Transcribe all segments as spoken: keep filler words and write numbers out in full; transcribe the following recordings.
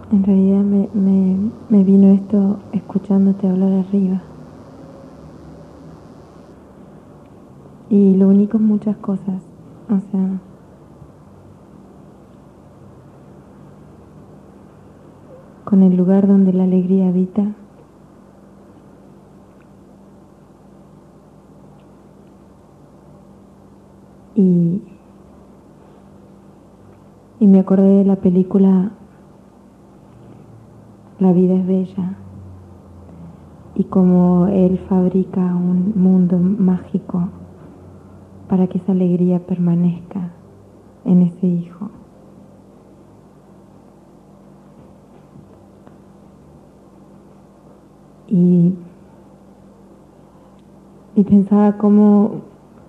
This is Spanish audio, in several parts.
En realidad me, me, me vino esto escuchándote hablar arriba. Y lo único es muchas cosas. O sea, con el lugar donde la alegría habita, y, y me acordé de la película La vida es bella, y cómo él fabrica un mundo mágico para que esa alegría permanezca en ese hijo. Y, y pensaba cómo,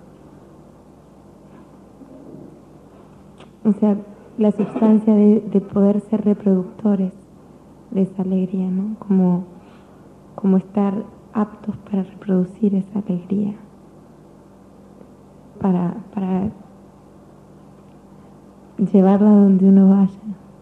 o sea, la sustancia de, de poder ser reproductores de esa alegría, ¿no? Como, como estar aptos para reproducir esa alegría, para, para llevarla donde uno vaya.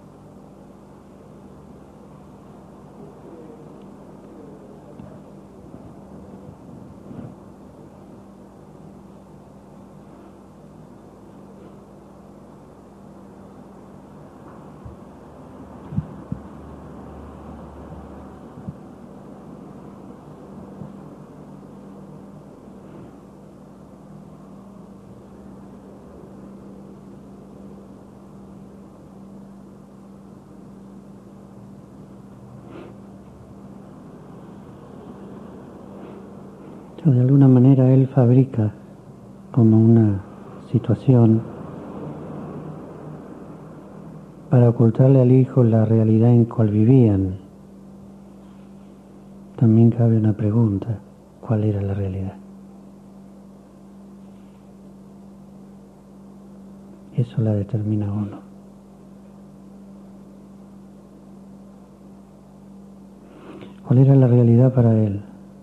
De alguna manera él fabrica como una situación para ocultarle al hijo la realidad en cual vivían. También cabe una pregunta: ¿cuál era la realidad? Eso la determina uno. ¿Cuál era la realidad para él?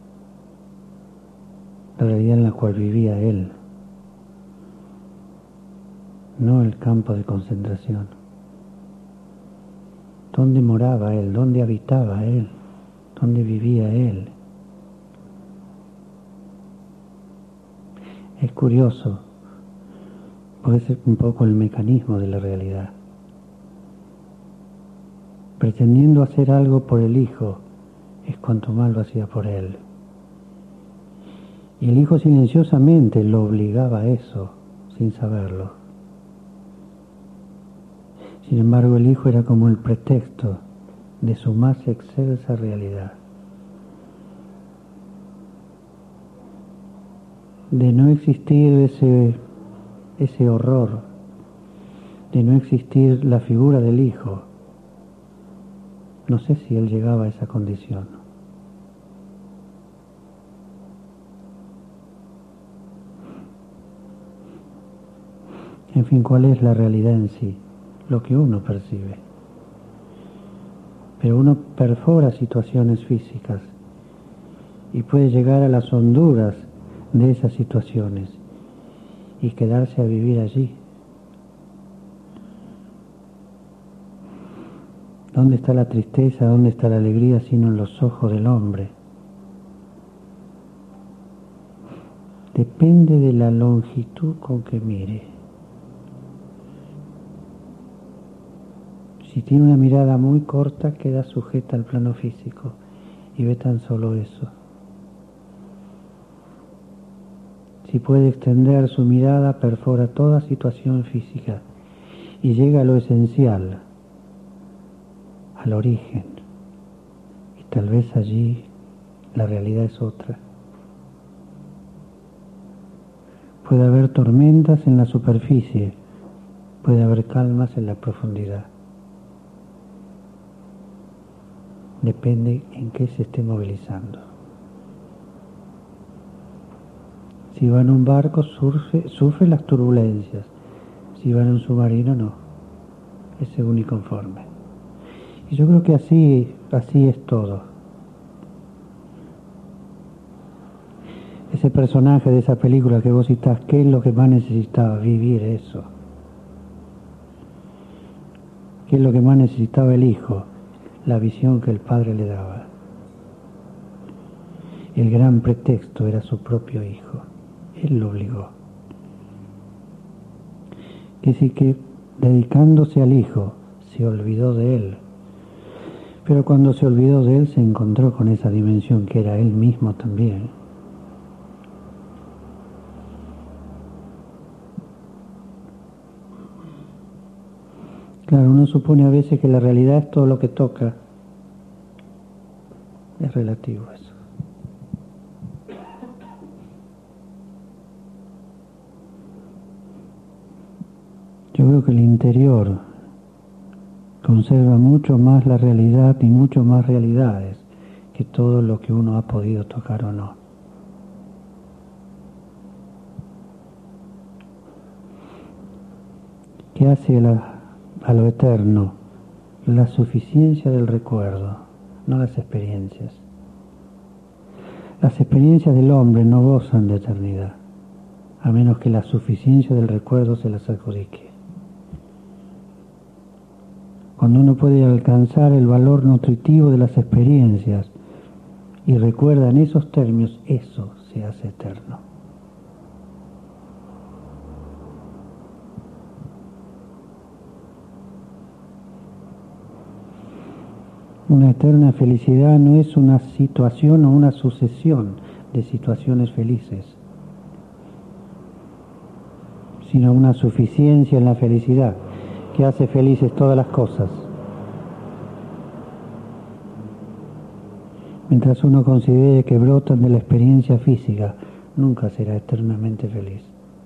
La realidad en la cual vivía él, no el campo de concentración. ¿Dónde moraba él? ¿Dónde habitaba él? ¿Dónde vivía él? Es curioso, puede ser un poco el mecanismo de la realidad. Pretendiendo hacer algo por el hijo, es cuanto más lo hacía por él. Y el hijo silenciosamente lo obligaba a eso, sin saberlo. Sin embargo, el hijo era como el pretexto de su más excelsa realidad. De no existir ese, ese horror, de no existir la figura del hijo, no sé si él llegaba a esa condición. En fin, ¿cuál es la realidad en sí? Lo que uno percibe. Pero uno perfora situaciones físicas y puede llegar a las honduras de esas situaciones y quedarse a vivir allí. ¿Dónde está la tristeza? ¿Dónde está la alegría sino en los ojos del hombre? Depende de la longitud con que mire. Si tiene una mirada muy corta, queda sujeta al plano físico y ve tan solo eso. Si puede extender su mirada, perfora toda situación física y llega a lo esencial, al origen. Y tal vez allí la realidad es otra. Puede haber tormentas en la superficie, puede haber calmas en la profundidad. Depende en qué se esté movilizando. Si va en un barco, surfe, sufre las turbulencias. Si va en un submarino, no. Es según y conforme. Y yo creo que así, así es todo. Ese personaje de esa película que vos citás, ¿qué es lo que más necesitaba? Vivir eso. ¿Qué es lo que más necesitaba el hijo? la visión que el padre le daba. El gran pretexto era su propio hijo. Él lo obligó. Es decir, que dedicándose al hijo, se olvidó de él. Pero cuando se olvidó de él, se encontró con esa dimensión que era él mismo también. Claro, uno supone a veces que la realidad es todo lo que toca. Es relativo eso. Yo creo que el interior conserva mucho más la realidad y mucho más realidades que todo lo que uno ha podido tocar o no. ¿Qué hace la, a lo eterno? La suficiencia del recuerdo, no las experiencias. Las experiencias del hombre no gozan de eternidad, a menos que la suficiencia del recuerdo se las adjudique. Cuando uno puede alcanzar el valor nutritivo de las experiencias y recuerda en esos términos, eso se hace eterno. Una eterna felicidad no es una situación o una sucesión de situaciones felices, sino una suficiencia en la felicidad que hace felices todas las cosas. Mientras uno considere que brotan de la experiencia física, nunca será eternamente feliz.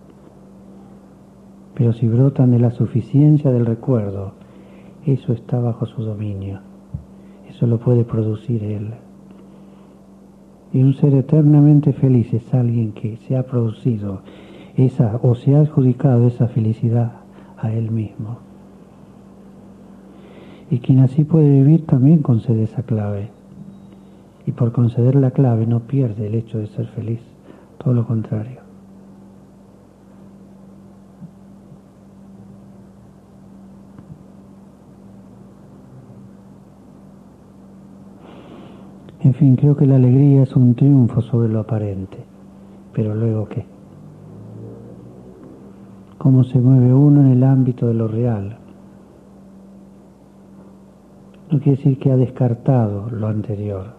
Pero si brotan de la suficiencia del recuerdo, eso está bajo su dominio. Eso lo puede producir él. Y un ser eternamente feliz es alguien que se ha producido esa o se ha adjudicado esa felicidad a él mismo. Y quien así puede vivir también concede esa clave. Y por conceder la clave no pierde el hecho de ser feliz, todo lo contrario. En fin, creo que la alegría es un triunfo sobre lo aparente. Pero luego, ¿qué? ¿Cómo se mueve uno en el ámbito de lo real? No quiere decir que ha descartado lo anterior,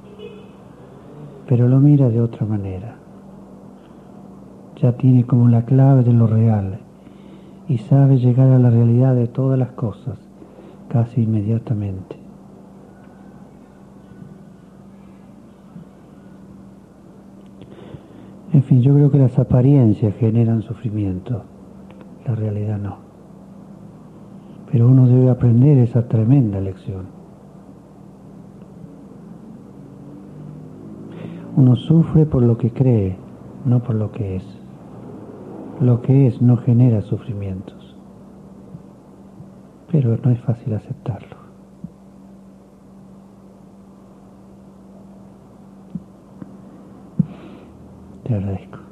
pero lo mira de otra manera. Ya tiene como la clave de lo real y sabe llegar a la realidad de todas las cosas casi inmediatamente. En fin, yo creo que las apariencias generan sufrimiento, la realidad no. Pero uno debe aprender esa tremenda lección. Uno sufre por lo que cree, no por lo que es. Lo que es no genera sufrimientos, pero no es fácil aceptarlo. Te agradezco.